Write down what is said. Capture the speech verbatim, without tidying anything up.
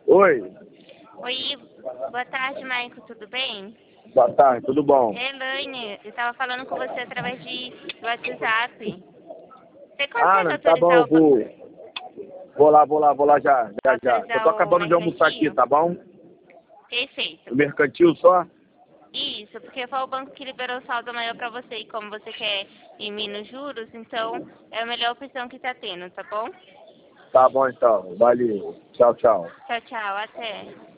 Oi. Oi, boa tarde, Maicon, tudo bem? Boa tarde, tudo bom? É Elaine, eu estava falando com você através de do WhatsApp. Você Ah, consegue não, tá bom, autorizar eu o, ba- vou. Vou lá, vou lá, vou lá já, já, já. Eu tô autorizar o acabando de almoçar aqui, mercantil? tá bom? Perfeito. O mercantil só? Isso, porque foi o banco que liberou o saldo maior para você e como você quer ir nos juros, então é a melhor opção que está tendo, tá bom? Tá bom então, valeu. Tchau, tchau. Tchau, tchau, até.